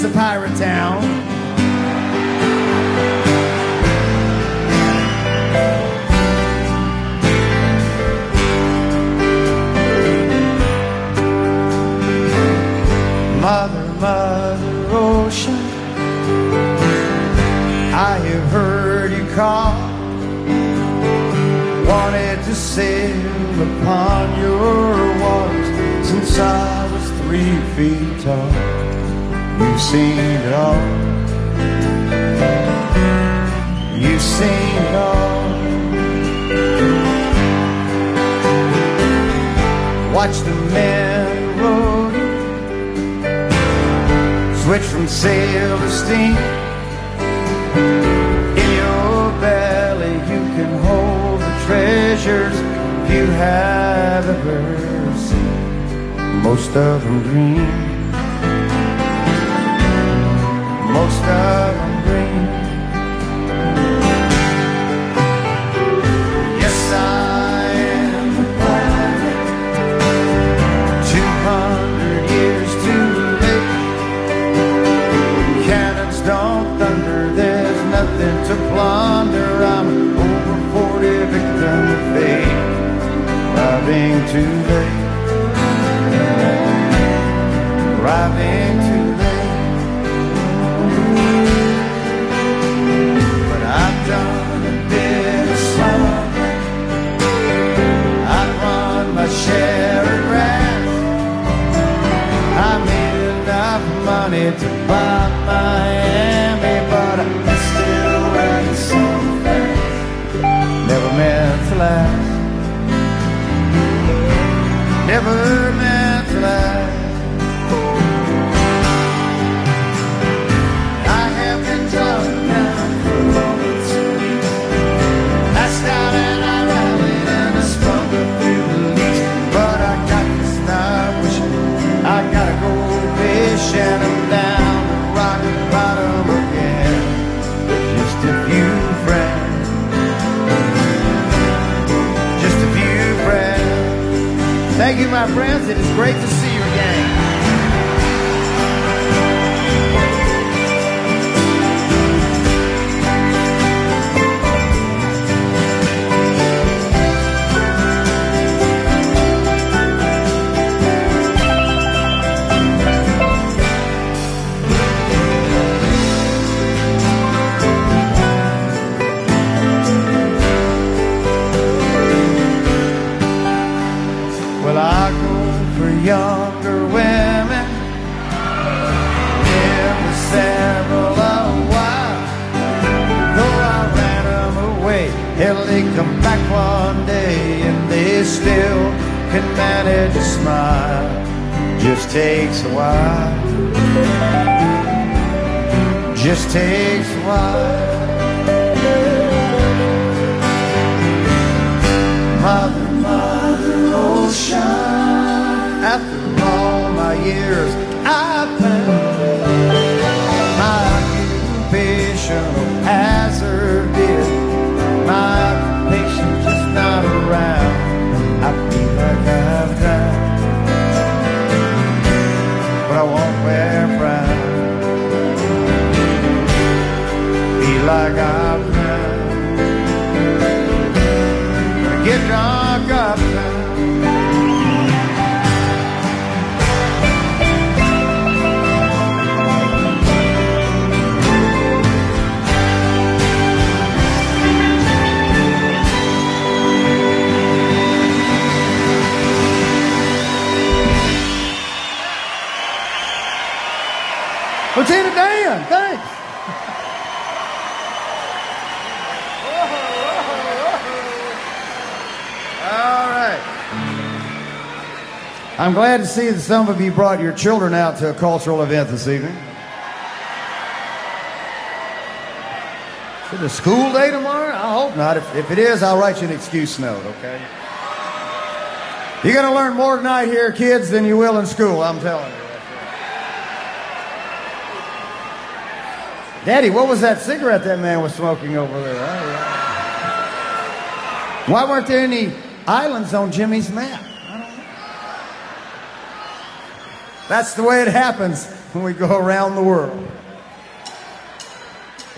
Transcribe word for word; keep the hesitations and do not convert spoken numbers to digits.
is a pirate town. Mother, Mother Ocean, I have heard you call. Wanted to sail upon your waters since I was three feet tall. You've seen it all. You've seen it all. Watch the men row, switch from sail to steam. In your belly you can hold the treasures you have ever seen. Most of them green, most of them green. Yes, I am a pirate, two hundred years too late. Cannons don't thunder, there's nothing to plunder. I'm an over forty victim of fate, arriving too late. Arriving too late. But I've done a bit of something. I've run my share of grass. I made enough money to buy Miami, but I still went so fast. Never meant to last. Never meant to last. And I'm down the rock bottom again with just a few friends, just a few friends. Thank you, my friends. It is great to see you again. Younger women, never several a while. Though I ran them away, hell, they come back one day and they still can manage a smile. Just takes a while. Just takes a while. Mother, Mother Ocean, after all my years I've found my occupation hazard is my occupation just not around. I feel like I've drowned, but I won't wear brown. Feel like I've drowned, but I get drunk uptown. Lieutenant Dan, thanks. All right. I'm glad to see that some of you brought your children out to a cultural event this evening. Is it a school day tomorrow? I hope not. If, if it is, I'll write you an excuse note, okay? You're going to learn more tonight here, kids, than you will in school, I'm telling you. Daddy, what was that cigarette that man was smoking over there? Oh, yeah. Why weren't there any islands on Jimmy's map? I don't know. That's the way it happens. when we go around the world.